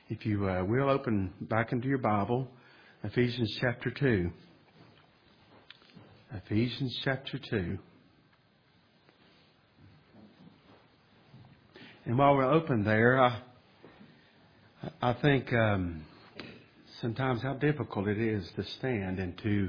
If you will, open back into your Bible, Ephesians chapter 2. Ephesians chapter 2. And while we're open there, I think sometimes how difficult it is to stand and to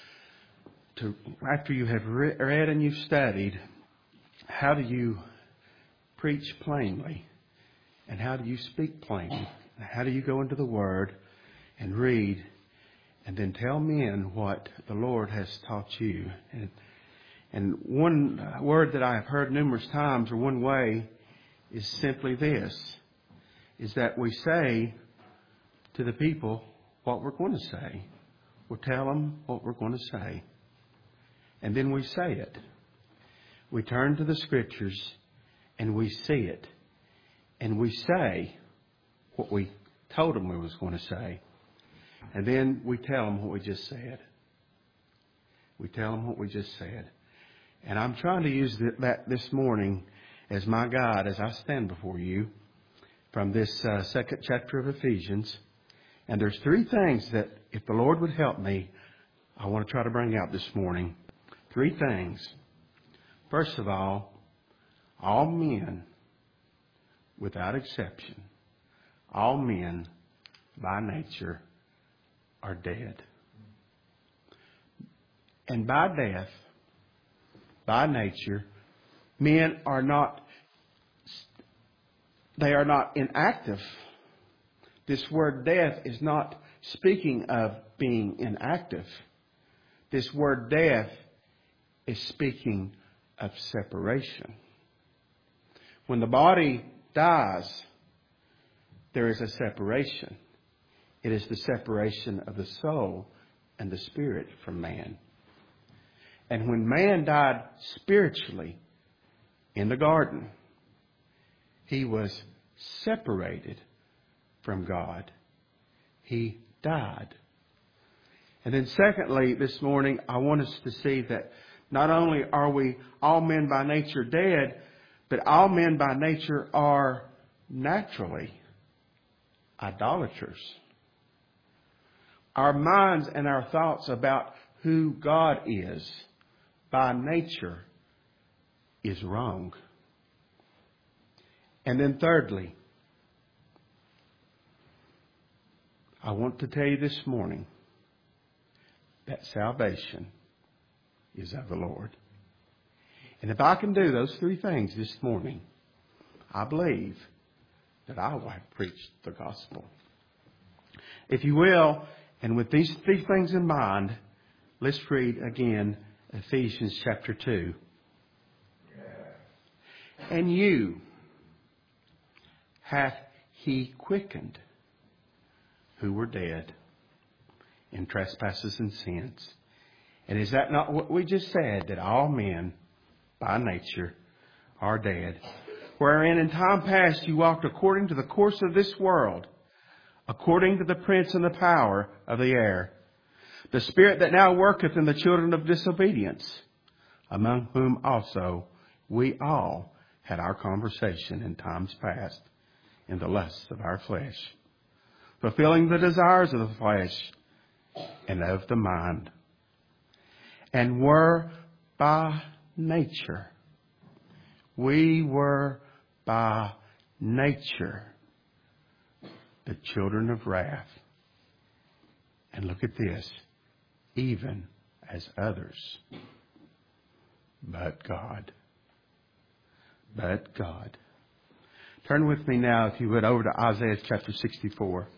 after you have read and you've studied, how do you preach plainly? And how do you speak plainly? How do you go into the Word and read and then tell men what the Lord has taught you? And one word that I have heard numerous times, or one way, is simply this, is that we say to the people what we're going to say. We'll tell them what we're going to say. And then we say it. We turn to the Scriptures and we see it. And we say what we told them we was going to say. And then we tell them what we just said. We tell them what we just said. And I'm trying to use that this morning as my guide as I stand before you from this second chapter of Ephesians. And there's three things that, if the Lord would help me, I want to try to bring out this morning. Three things. First of all men, without exception, all men by nature are dead. And by death, by nature, men are not inactive. This word death is not speaking of being inactive. This word death is speaking of separation. When the body dies, there is a separation. It is the separation of the soul and the spirit from man. And when man died spiritually in the garden, he was separated from God. He died. And then secondly, this morning, I want us to see that not only are we all men by nature dead, but all men by nature are naturally idolaters. Our minds and our thoughts about who God is by nature is wrong. And then thirdly, I want to tell you this morning that salvation is of the Lord. And if I can do those three things this morning, I believe that I will have preached the gospel. If you will, and with these three things in mind, let's read again Ephesians chapter 2. And you hath he quickened who were dead in trespasses and sins. And is that not what we just said, that all men by nature are dead? Wherein in time past you walked according to the course of this world, according to the prince and the power of the air, the spirit that now worketh in the children of disobedience, among whom also we all had our conversation in times past in the lusts of our flesh, fulfilling the desires of the flesh and of the mind, and were by nature. We were by nature the children of wrath. And look at this, even as others. But God. Turn with me now, if you would, over to Isaiah chapter 64.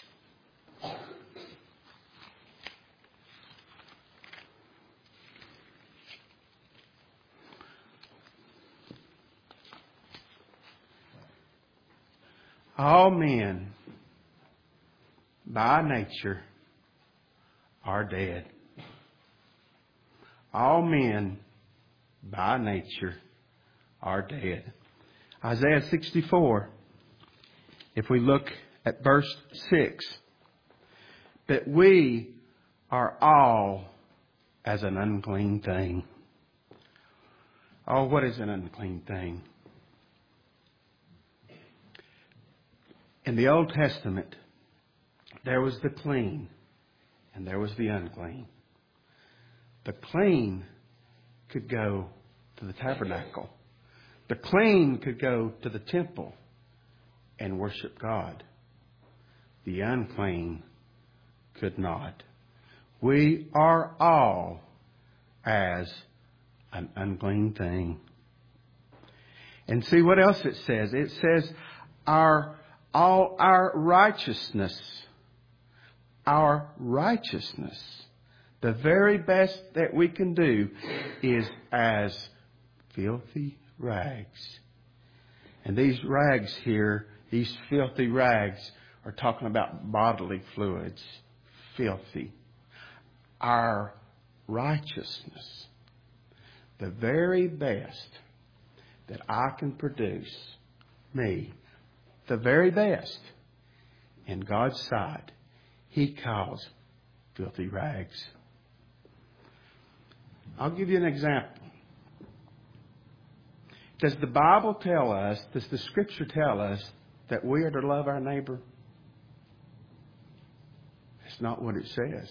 All men by nature are dead. All men by nature are dead. Isaiah 64, if we look at verse 6, that we are all as an unclean thing. Oh, what is an unclean thing? In the Old Testament, there was the clean and there was the unclean. The clean could go to the tabernacle. The clean could go to the temple and worship God. The unclean could not. We are all as an unclean thing. And see what else it says. It says all our righteousness, the very best that we can do is as filthy rags. And these rags here, these filthy rags, are talking about bodily fluids. Filthy. Our righteousness, the very best that I can produce, me, the very best, in God's sight, He calls filthy rags. I'll give you an example. Does the Bible tell us, does the Scripture tell us that we are to love our neighbor? It's not what it says.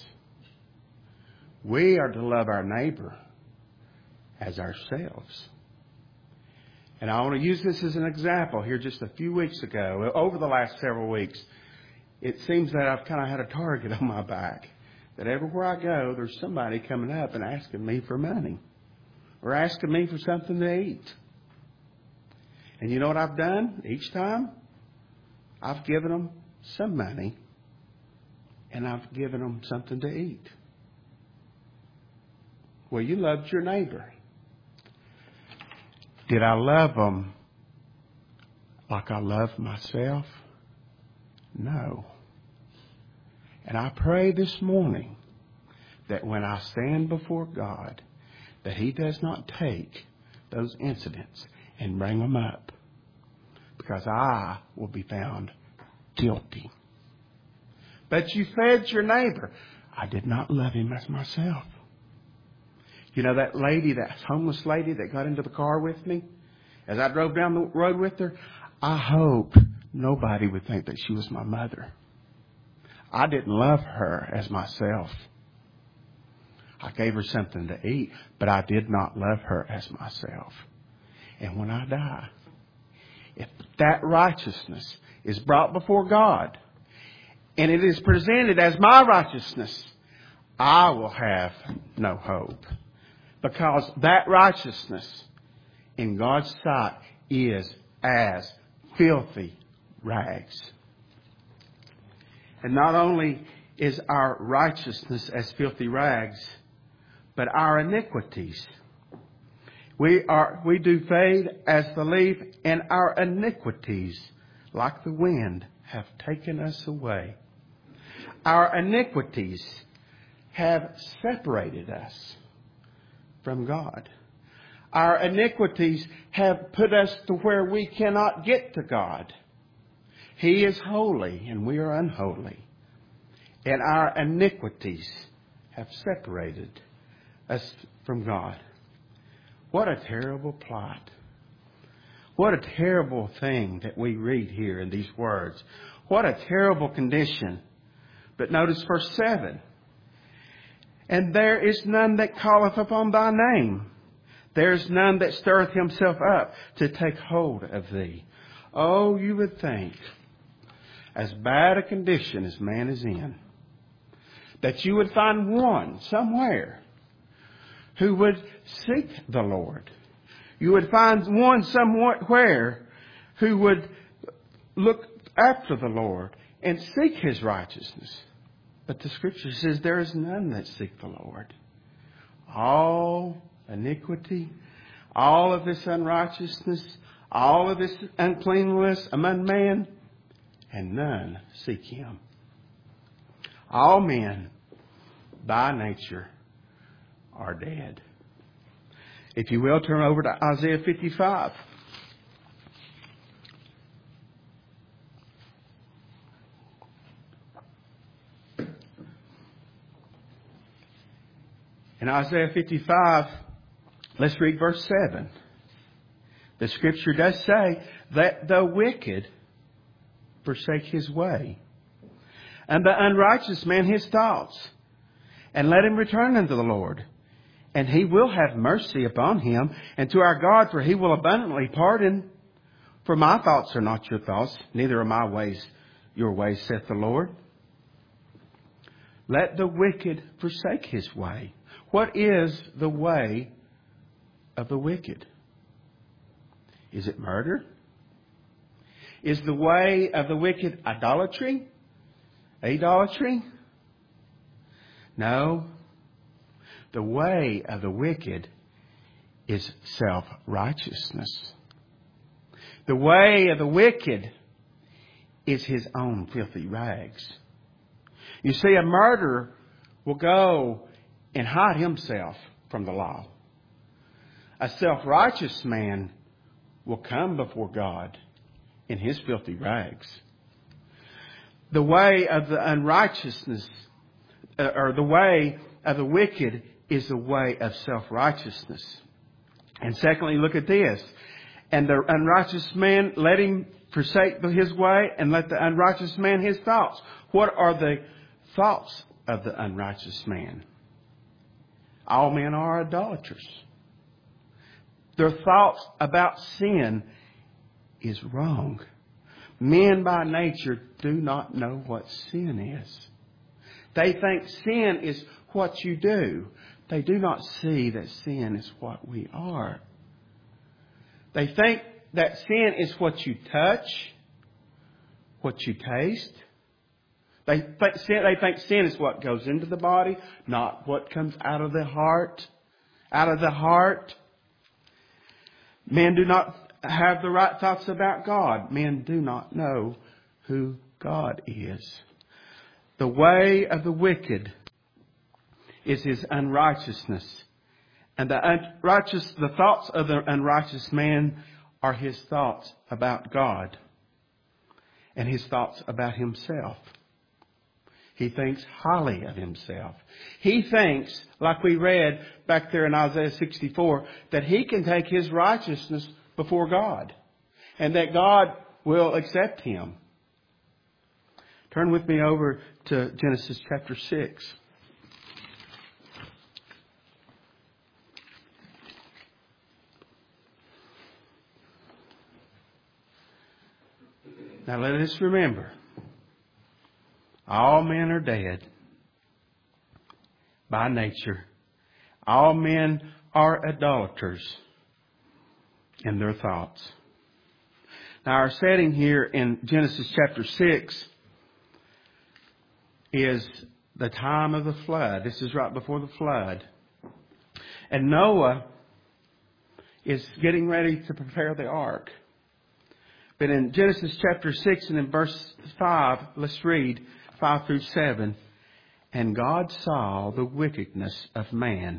We are to love our neighbor as ourselves. And I want to use this as an example here just a few weeks ago. Over the last several weeks, it seems that I've kind of had a target on my back. That everywhere I go, there's somebody coming up and asking me for money. Or asking me for something to eat. And you know what I've done each time? I've given them some money. And I've given them something to eat. Well, you loved your neighbor. Did I love them like I love myself? No. And I pray this morning that when I stand before God, that He does not take those incidents and bring them up, because I will be found guilty. But you fed your neighbor. I did not love him as myself. You know that lady, that homeless lady that got into the car with me? As I drove down the road with her, I hope nobody would think that she was my mother. I didn't love her as myself. I gave her something to eat, but I did not love her as myself. And when I die, if that righteousness is brought before God, and it is presented as my righteousness, I will have no hope. Because that righteousness in God's sight is as filthy rags. And not only is our righteousness as filthy rags, but our iniquities. We do fade as the leaf, and our iniquities, like the wind, have taken us away. Our iniquities have separated us from God. Our iniquities have put us to where we cannot get to God. He is holy and we are unholy. And our iniquities have separated us from God. What a terrible plot. What a terrible thing that we read here in these words. What a terrible condition. But notice verse 7. And there is none that calleth upon thy name. There is none that stirreth himself up to take hold of thee. Oh, you would think, as bad a condition as man is in, that you would find one somewhere who would seek the Lord. You would find one somewhere who would look after the Lord and seek His righteousness. But the Scripture says there is none that seek the Lord. All iniquity, all of this unrighteousness, all of this uncleanness among man, and none seek Him. All men, by nature, are dead. If you will, turn over to Isaiah 55. In Isaiah 55, let's read verse 7. The Scripture does say that the wicked forsake his way, and the unrighteous man his thoughts, and let him return unto the Lord. And he will have mercy upon him, and to our God, for he will abundantly pardon. For my thoughts are not your thoughts, neither are my ways your ways, saith the Lord. Let the wicked forsake his way. What is the way of the wicked? Is it murder? Is the way of the wicked idolatry? Idolatry? No. The way of the wicked is self-righteousness. The way of the wicked is his own filthy rags. You see, a murderer will go and hide himself from the law. A self-righteous man will come before God in his filthy rags. The way of the unrighteousness, or the way of the wicked, is the way of self-righteousness. And secondly, look at this. And the unrighteous man, let him forsake his way, and let the unrighteous man his thoughts. What are the thoughts of the unrighteous man? All men are idolaters. Their thoughts about sin is wrong. Men by nature do not know what sin is. They think sin is what you do. They do not see that sin is what we are. They think that sin is what you touch, what you taste. They think sin is what goes into the body, not what comes out of the heart. Out of the heart. Men do not have the right thoughts about God. Men do not know who God is. The way of the wicked is his unrighteousness. And the thoughts of the unrighteous man are his thoughts about God and his thoughts about himself. He thinks highly of himself. He thinks, like we read back there in Isaiah 64, that he can take his righteousness before God and that God will accept him. Turn with me over to Genesis chapter 6. Now let us remember, all men are dead by nature. All men are idolaters in their thoughts. Now our setting here in Genesis chapter 6 is the time of the flood. This is right before the flood. And Noah is getting ready to prepare the ark. But in Genesis chapter 6 and in verse 5, let's read 5 through 7. And God saw the wickedness of man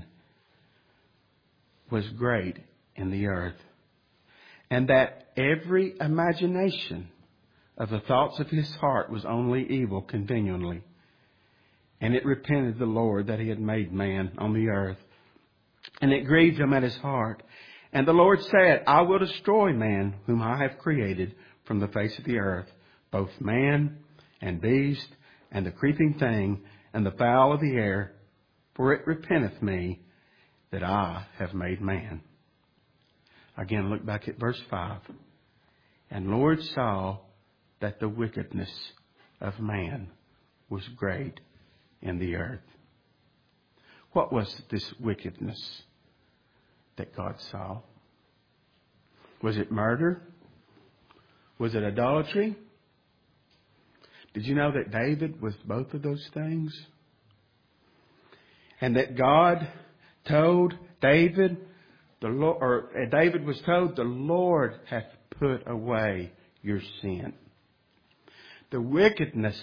was great in the earth, and that every imagination of the thoughts of his heart was only evil continually. And it repented the Lord that he had made man on the earth, and it grieved him at his heart. And the Lord said, I will destroy man whom I have created from the face of the earth, both man and beast and the creeping thing and the fowl of the air, for it repenteth me that I have made man. Again, look back at verse 5. And Lord saw that the wickedness of man was great in the earth. What was this wickedness that God saw? Was it murder? Was it idolatry? Did you know that David was both of those things? And that God told David, David was told, the Lord hath put away your sin. The wickedness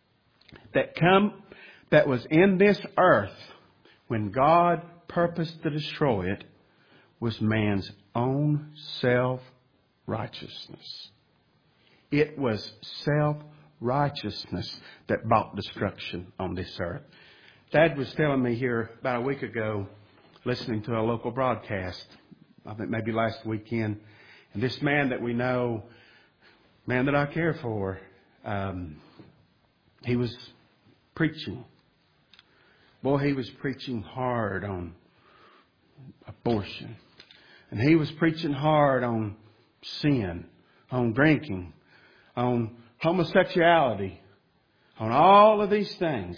that was in this earth when God purposed to destroy it was man's own self-righteousness. It was self-righteousness that brought destruction on this earth. Dad was telling me here about a week ago, listening to a local broadcast, I think maybe last weekend, and this man that we know, man that I care for, he was preaching. Boy, he was preaching hard on abortion. And he was preaching hard on sin, on drinking, on homosexuality, on all of these things.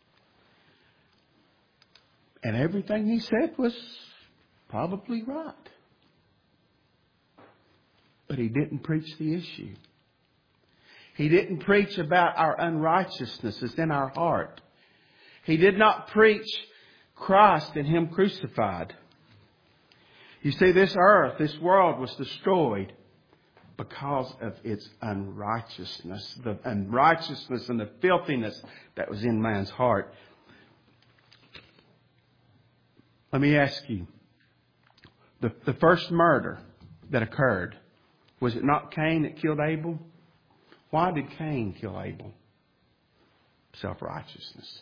And everything he said was probably right. But he didn't preach the issue. He didn't preach about our unrighteousness that's in our heart. He did not preach Christ and Him crucified. You see, this earth, this world was destroyed because of its unrighteousness. The unrighteousness and the filthiness that was in man's heart. Let me ask you, the first murder that occurred, was it not Cain that killed Abel? Why did Cain kill Abel? Self-righteousness.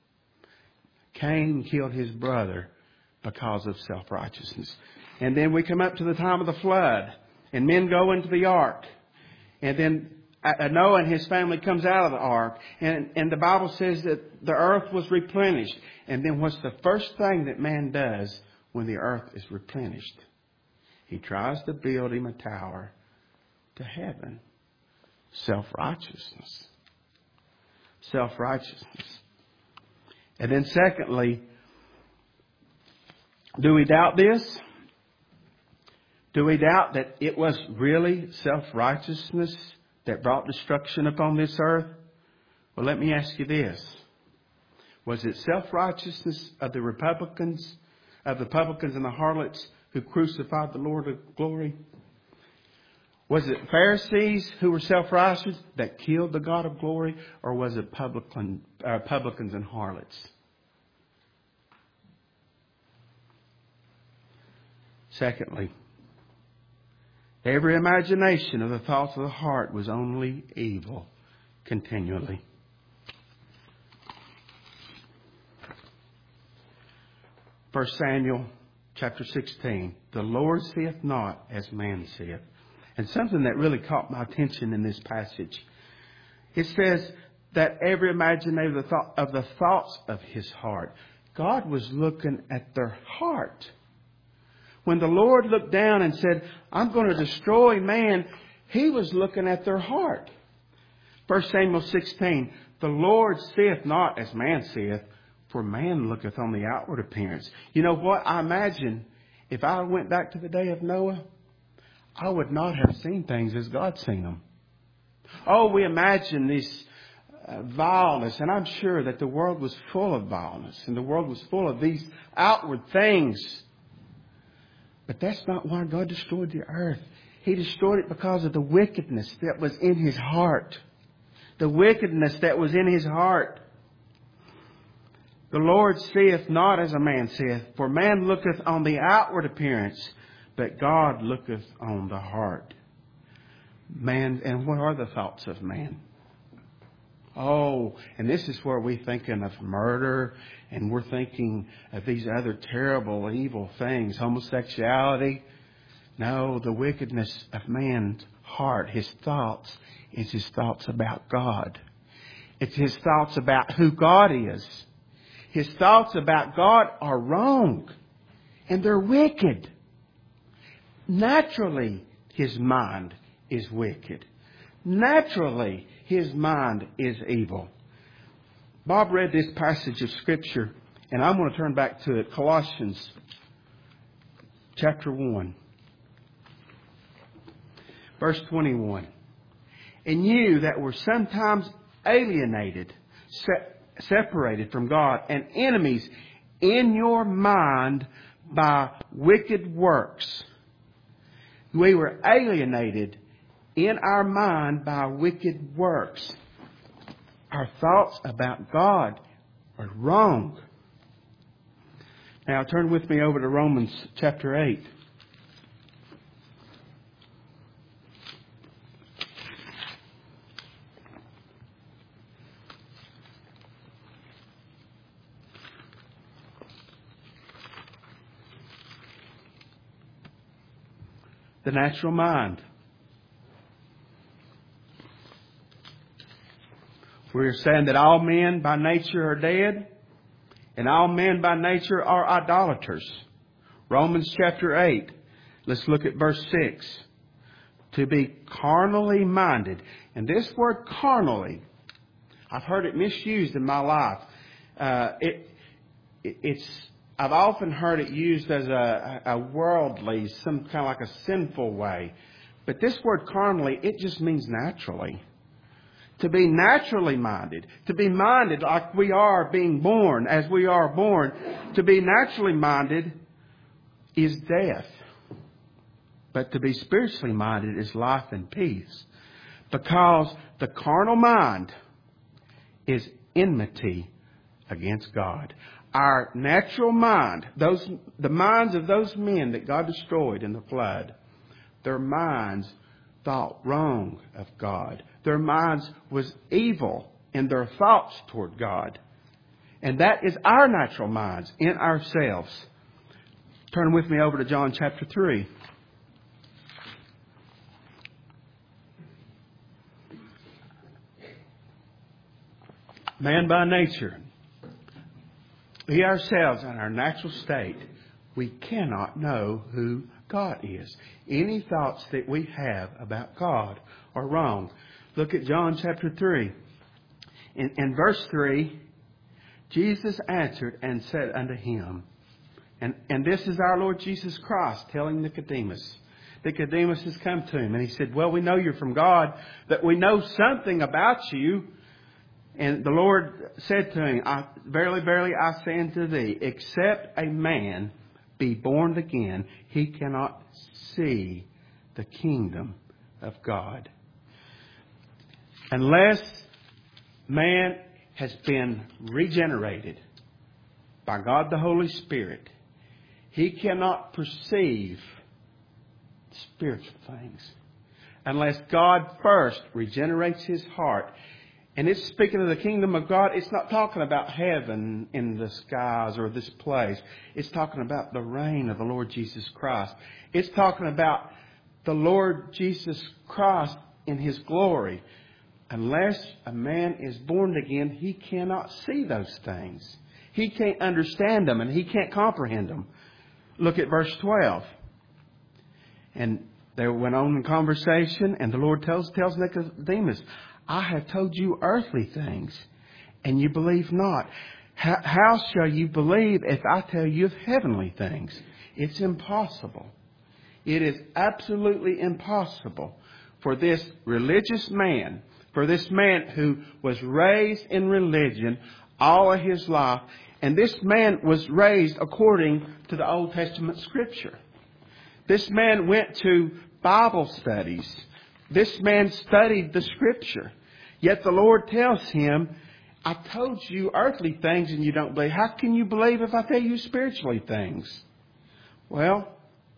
Cain killed his brother because of self-righteousness. And then we come up to the time of the flood, and men go into the ark. And then Noah and his family comes out of the ark, and the Bible says that the earth was replenished. And then what's the first thing that man does when the earth is replenished? He tries to build him a tower to heaven. Self-righteousness. Self-righteousness. And then secondly, do we doubt this? Do we doubt that it was really self-righteousness that brought destruction upon this earth? Well, let me ask you this. Was it self-righteousness of the publicans and the harlots who crucified the Lord of glory? Was it Pharisees who were self-righteous that killed the God of glory? Or was it publicans and harlots? Secondly, every imagination of the thoughts of the heart was only evil continually. 1 Samuel chapter 16. The Lord seeth not as man seeth. And something that really caught my attention in this passage. It says that every imagination of the thoughts of his heart. God was looking at their heart. When the Lord looked down and said, I'm going to destroy man, He was looking at their heart. 1 Samuel 16. The Lord seeth not as man seeth, for man looketh on the outward appearance. You know what? I imagine if I went back to the day of Noah, I would not have seen things as God seen them. Oh, we imagine this vileness, and I'm sure that the world was full of vileness, and the world was full of these outward things. But that's not why God destroyed the earth. He destroyed it because of the wickedness that was in his heart. The wickedness that was in his heart. The Lord seeth not as a man seeth, for man looketh on the outward appearance, but God looketh on the heart. Man, and what are the thoughts of man? Oh, and this is where we're thinking of murder, and we're thinking of these other terrible, evil things, homosexuality. No, the wickedness of man's heart, his thoughts, is his thoughts about God. It's his thoughts about who God is. His thoughts about God are wrong, and they're wicked. Naturally, his mind is wicked. Naturally, his mind is evil. Bob read this passage of Scripture, and I'm going to turn back to it. Colossians chapter 1, verse 21. And you that were sometimes alienated, separated from God, and enemies in your mind by wicked works. We were alienated in our mind by wicked works. Our thoughts about God are wrong. Now turn with me over to Romans chapter 8. The natural mind. We're saying that all men by nature are dead, and all men by nature are idolaters. Romans chapter 8. Let's look at verse 6. To be carnally minded. And this word carnally, I've heard it misused in my life. I've often heard it used as a worldly, some kind of like a sinful way. But this word carnally, it just means naturally. To be naturally minded. To be minded like we are being born, as we are born. To be naturally minded is death. But to be spiritually minded is life and peace. Because the carnal mind is enmity against God. Our natural mind, the minds of those men that God destroyed in the flood, their minds thought wrong of God. Their minds was evil in their thoughts toward God. And that is our natural minds in ourselves. Turn with me over to John chapter 3. Man by nature, we ourselves in our natural state, we cannot know who God is. Any thoughts that we have about God are wrong. Look at John chapter 3. In verse 3, Jesus answered and said unto him, and this is our Lord Jesus Christ telling Nicodemus. Nicodemus has come to him and he said, well, we know you're from God, that we know something about you. And the Lord said to him, verily, verily, I say unto thee, except a man be born again, he cannot see the kingdom of God. Unless man has been regenerated by God the Holy Spirit, he cannot perceive spiritual things. Unless God first regenerates his heart. And it's speaking of the kingdom of God. It's not talking about heaven in the skies or this place. It's talking about the reign of the Lord Jesus Christ. It's talking about the Lord Jesus Christ in His glory. Unless a man is born again, he cannot see those things. He can't understand them and he can't comprehend them. Look at verse 12. And they went on in conversation and the Lord tells Nicodemus, I have told you earthly things, and you believe not. How shall you believe if I tell you of heavenly things? It's impossible. It is absolutely impossible for this religious man, for this man who was raised in religion all of his life, and this man was raised according to the Old Testament Scripture. This man went to Bible studies. This man studied the Scripture. Yet the Lord tells him, I told you earthly things and you don't believe. How can you believe if I tell you spiritually things? Well,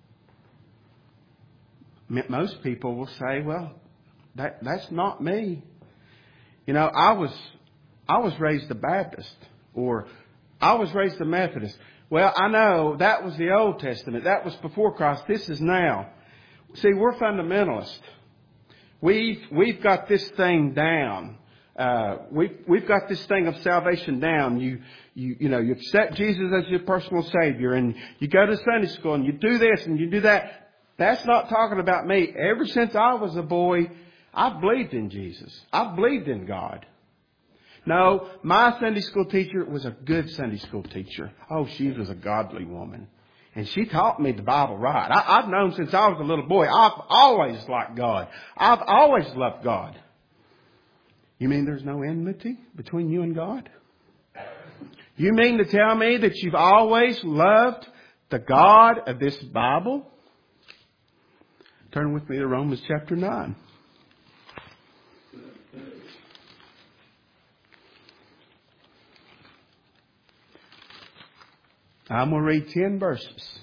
most people will say, well, that's not me. You know, I was raised a Baptist, or I was raised a Methodist. Well, I know that was the Old Testament. That was before Christ. This is now. See, we're fundamentalists. We've got this thing down. We've got this thing of salvation down. You accept Jesus as your personal Savior, and you go to Sunday school, and you do this and you do that. That's not talking about me. Ever since I was a boy, I've believed in Jesus. I've believed in God. No, my Sunday school teacher was a good Sunday school teacher. Oh, she was a godly woman. And she taught me the Bible right. I've known since I was a little boy. I've always liked God. I've always loved God. You mean there's no enmity between you and God? You mean to tell me that you've always loved the God of this Bible? Turn with me to Romans chapter 9. I'm going to read 10 verses.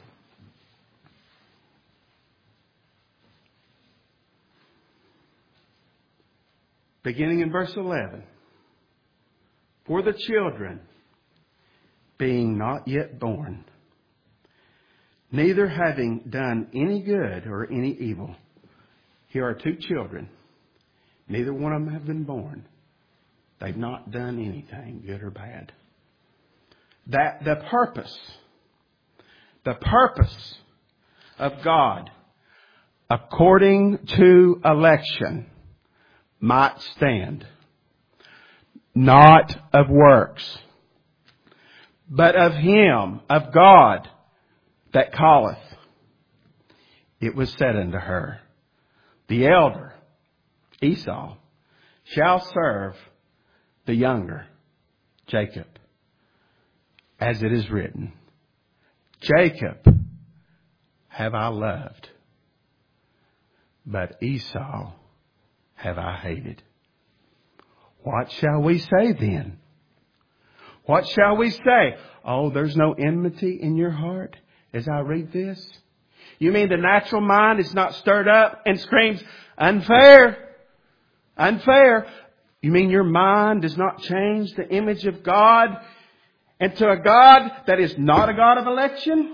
Beginning in verse 11. For the children, being not yet born, neither having done any good or any evil. Here are two children. Neither one of them have been born. They've not done anything, good or bad. That the purpose of God, according to election, might stand. Not of works, but of Him, of God, that calleth. It was said unto her, the elder, Esau, shall serve the younger, Jacob. As it is written, Jacob have I loved, but Esau have I hated. What shall we say then? What shall we say? Oh, there's no enmity in your heart as I read this? You mean the natural mind is not stirred up and screams, unfair, unfair? You mean your mind does not change the image of God into a God that is not a God of election?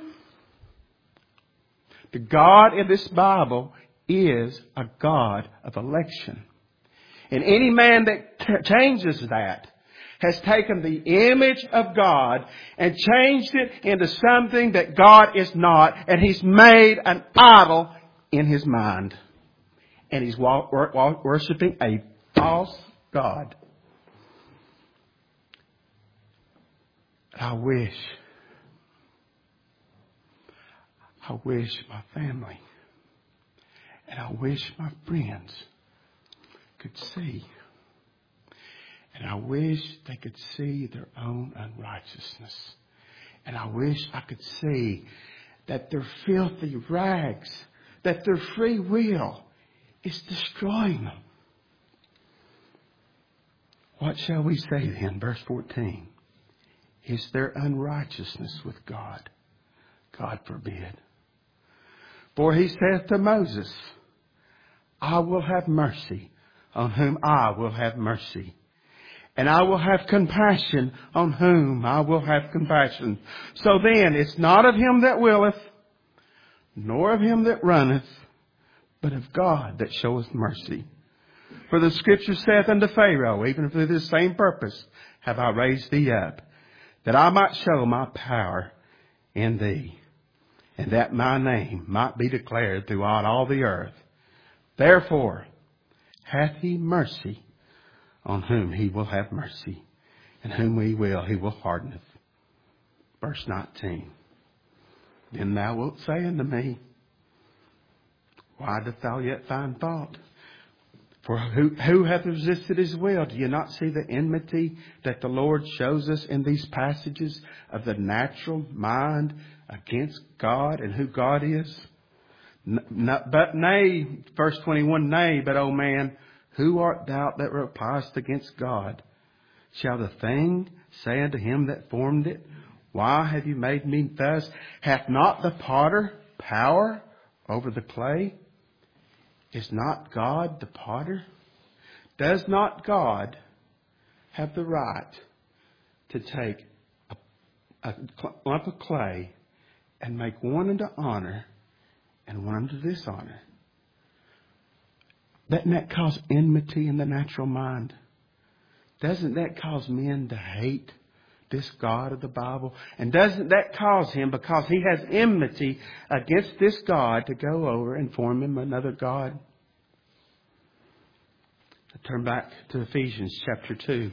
The God in this Bible is a God of election. And any man that changes that has taken the image of God and changed it into something that God is not. And he's made an idol in his mind. And he's worshiping a false God. I wish my family and I wish my friends could see. And I wish they could see their own unrighteousness. And I wish I could see that their filthy rags, that their free will is destroying them. What shall we say then? Verse 14. Is there unrighteousness with God? God forbid. For he saith to Moses, I will have mercy on whom I will have mercy. And I will have compassion on whom I will have compassion. So then, it's not of him that willeth, nor of him that runneth, but of God that showeth mercy. For the Scripture saith unto Pharaoh, even for this same purpose have I raised thee up, that I might show my power in thee, and that my name might be declared throughout all the earth. Therefore hath he mercy on whom he will have mercy, and whom he will hardeneth. Verse 19. Then thou wilt say unto me, why dost thou yet find fault? For who hath resisted his will? Do you not see the enmity that the Lord shows us in these passages of the natural mind against God and who God is? But nay, verse 21, nay, but O man, who art thou that revilest against God? Shall the thing say unto him that formed it, why have you made me thus? Hath not the potter power over the clay? Is not God the potter? Does not God have the right to take a lump of clay and make one unto honor and one unto dishonor? Doesn't that cause enmity in the natural mind? Doesn't that cause men to hate this God of the Bible? And doesn't that cause him, because he has enmity against this God, to go over and form him another God? I turn back to Ephesians chapter 2.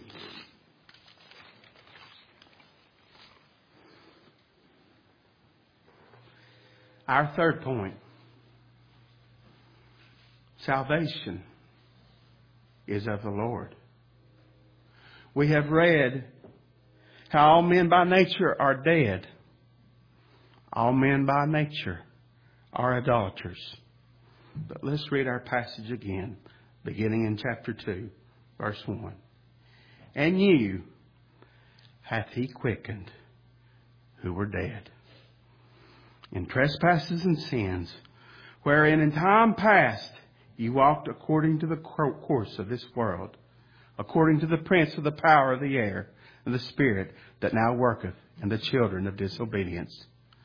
Our third point. Salvation is of the Lord. We have read how all men by nature are dead. All men by nature are idolaters. But let's read our passage again, beginning in chapter 2, verse 1. And you hath he quickened who were dead in trespasses and sins, wherein in time past you walked according to the course of this world, according to the prince of the power of the air, and the spirit that now worketh in the children of disobedience,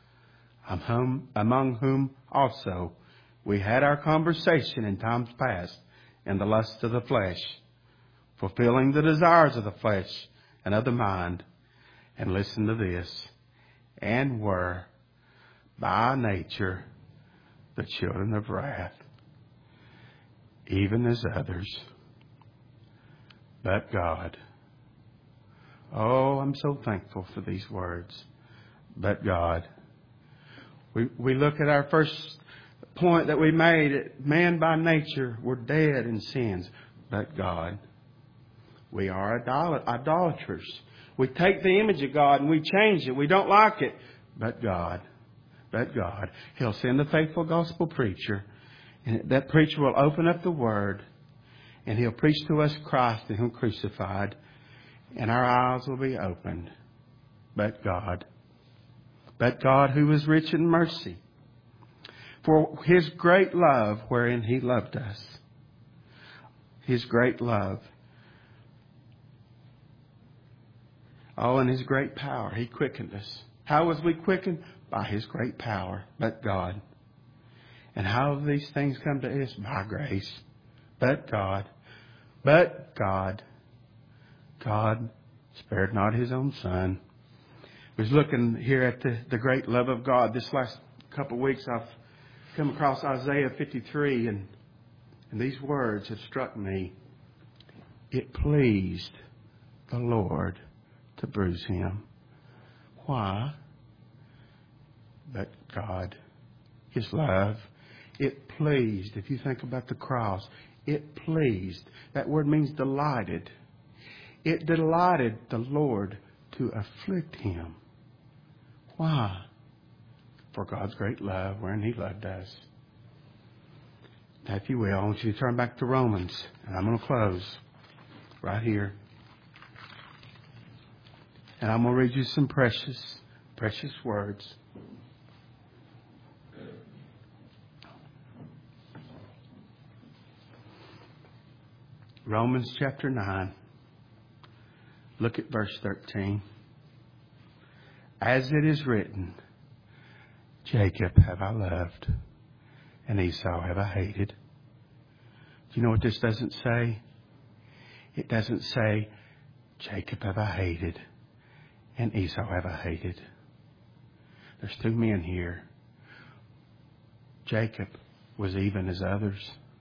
among whom also we had our conversation in times past in the lust of the flesh, fulfilling the desires of the flesh and of the mind. And listen to this. And were by nature the children of wrath, even as others. But God. Oh, I'm so thankful for these words. But God. We look at our first point that we made. Man by nature, we're dead in sins. But God. We are idolaters. We take the image of God and we change it. We don't like it. But God. But God. He'll send a faithful gospel preacher. And that preacher will open up the Word. And he'll preach to us Christ and Him crucified. And our eyes will be opened. But God. But God, who is rich in mercy, for His great love wherein He loved us. His great love. Oh, and His great power. He quickened us. How was we quickened? By His great power. But God. And how have these things come to us? By grace. But God. But God. God spared not His own Son. I was looking here at the great love of God. This last couple of weeks I've come across Isaiah 53 and these words have struck me. It pleased the Lord to bruise Him. Why? But God, His love, it pleased. If you think about the cross, it pleased. That word means delighted. It delighted the Lord to afflict Him. Why? For God's great love wherein He loved us. Now, if you will, I want you to turn back to Romans. And I'm going to close right here. And I'm going to read you some precious, precious words. Romans chapter 9. Look at verse 13. As it is written, Jacob have I loved, and Esau have I hated. Do you know what this doesn't say? It doesn't say, Jacob have I hated, and Esau have I hated. There's two men here. Jacob was even as others.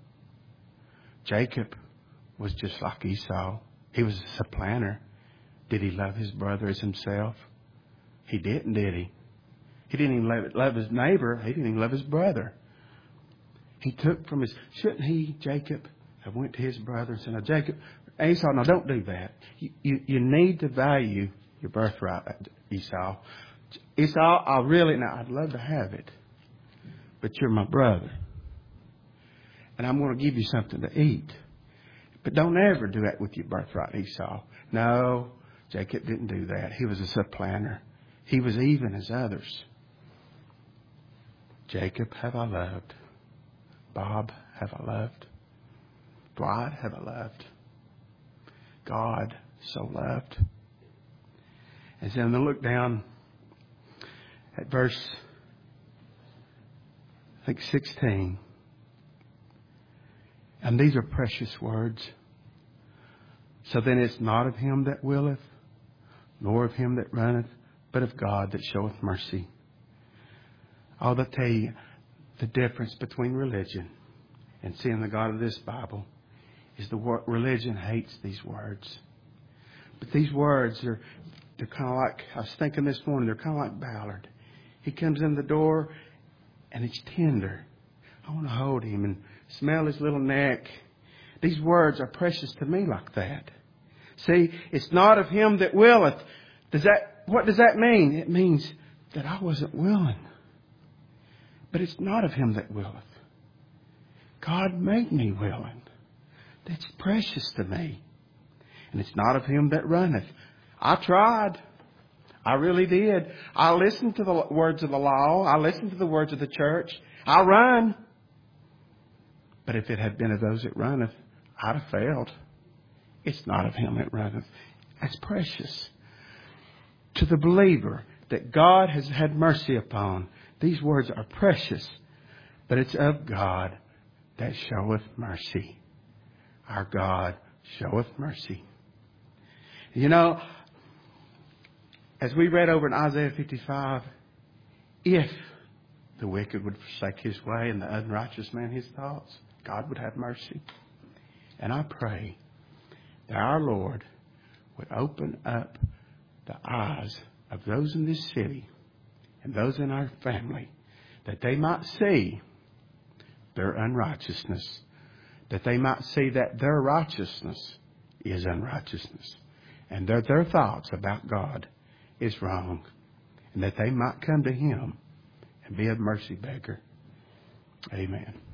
Jacob was just like Esau. He was a supplanter. Did he love his brother as himself? He didn't, did he? He didn't even love his neighbor. He didn't even love his brother. He took from his... Shouldn't he, Jacob, have went to his brother and said, now, Jacob, Esau, no, don't do that. You need to value your birthright, Esau. Esau, I'd love to have it. But you're my brother. And I'm going to give you something to eat. But don't ever do that with your birthright, Esau. No, Jacob didn't do that. He was a supplanter. He was even as others. Jacob have I loved. Bob have I loved. Dwight have I loved. God so loved. And then to look down at verse, 16. And these are precious words. So then it's not of him that willeth, nor of him that runneth, but of God that showeth mercy. I'll tell you the difference between religion and seeing the God of this Bible is religion hates these words. But these words, they're kind of like, I was thinking this morning, they're kind of like Ballard. He comes in the door and it's tender. I want to hold him and smell his little neck. These words are precious to me like that. See, it's not of him that willeth. What does that mean? It means that I wasn't willing. But it's not of him that willeth. God made me willing. That's precious to me. And it's not of him that runneth. I tried. I really did. I listened to the words of the law. I listened to the words of the church. I run. But if it had been of those that runneth, I'd have failed. It's not of him that runneth. That's precious. To the believer that God has had mercy upon, these words are precious. But it's of God that showeth mercy. Our God showeth mercy. You know, as we read over in Isaiah 55, if the wicked would forsake his way and the unrighteous man his thoughts, God would have mercy. And I pray that our Lord would open up the eyes of those in this city and those in our family, that they might see their unrighteousness, that they might see that their righteousness is unrighteousness, and that their thoughts about God is wrong, and that they might come to Him and be a mercy beggar. Amen.